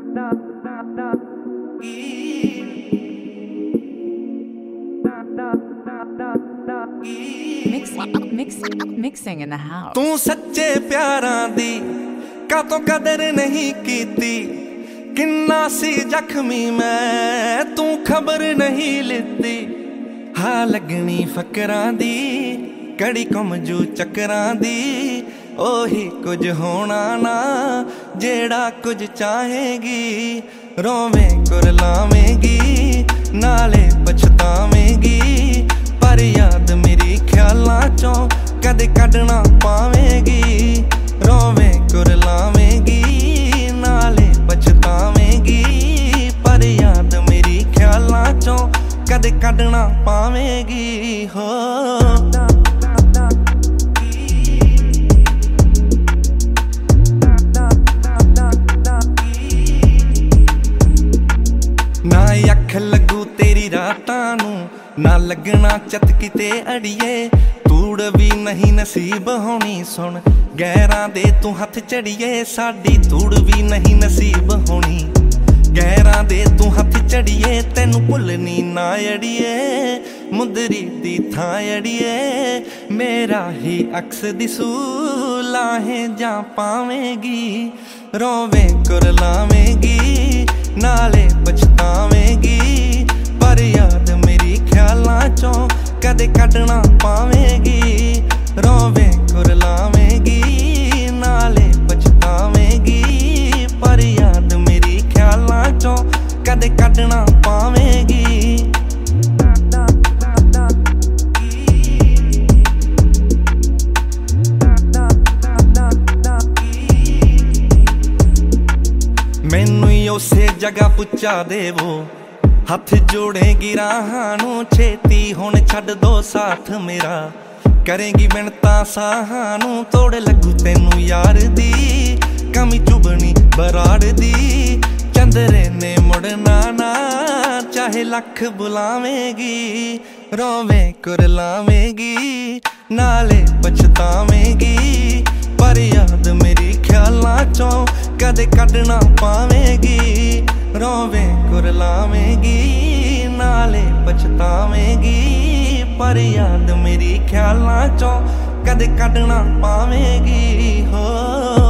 Mixing in the house. तू सच्चे प्यारां दी कातों कदर नहीं कीती, किन्ना सी जख्मी मैं तू खबर नहीं लिती। हाँ लगनी फकरां दी कड़ी कमजू चक्रां दी, ओही कुछ होना ना जेड़ा कुछ चाहेगी। रोवें कुरलावेंगी नाले पछतावेंगी, पर याद मेरी ख्यालां चों कदे कढना पावेंगी। रोवें कुरलावेंगी नाले पछतावेंगी, पर याद मेरी ख्यालां चों कदे कढना पावेंगी। हो ना अख लगू तेरी रातां नूं, ना लगना चत किते अड़िए। तूड़ भी नहीं नसीब होनी सुन गैरां दे तू हथ चढ़िए। साडी तूड़ भी नहीं नसीब होनी गैरां दे तू हथ चढ़िए। तैनू भुलनी ना अड़िए मुंदरी दी थां अड़िए। मेरा ही अक्स दिसू लाहें जा पावेंगी। रोवें कुरलावेंगी नाले पछतावेंगी, पर याद मेरी ख्यालां चों कदे कढना पावेंगी। रोवें कुरलावेंगी नाले पछतावेंगी, पर याद मेरी ख्यालां चों कदे कढना पावेंगी। मैनू उसे जगह पुचा देवो, हथ जोड़ेगी राहां नूं छेती। हुण छड्ड दो साथ मेरा करेंगी मिन्नतां साहां नूं। तोड़ लगू तैनू यार दी कमी चुभनी बराड़ दी। चंदरे ने मुड़ना ना चाहे लख बुलावेंगी। रोवें कुरलावेंगी नाले पछतावेंगी, पर याद मेरी ख्यालां चों कदे कढना पावेंगी। रोवें कुरलावेंगी नाले पछतावेंगी, पर याद मेरी ख्यालां चों कदे कढना पावेंगी। हो